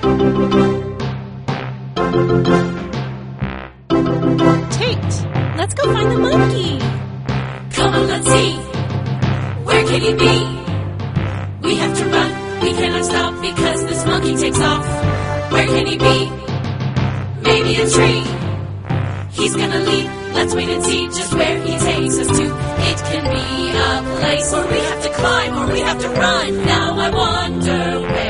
Tate, let's go find the monkey. Come on, let's see. Where can he be? We have to run. We cannot stop because this monkey takes off. Where can he be? Maybe a tree. He's gonna leap. Let's wait and see just where he takes us to. It can be a place where we have to climb or we have to run. Now I wonder where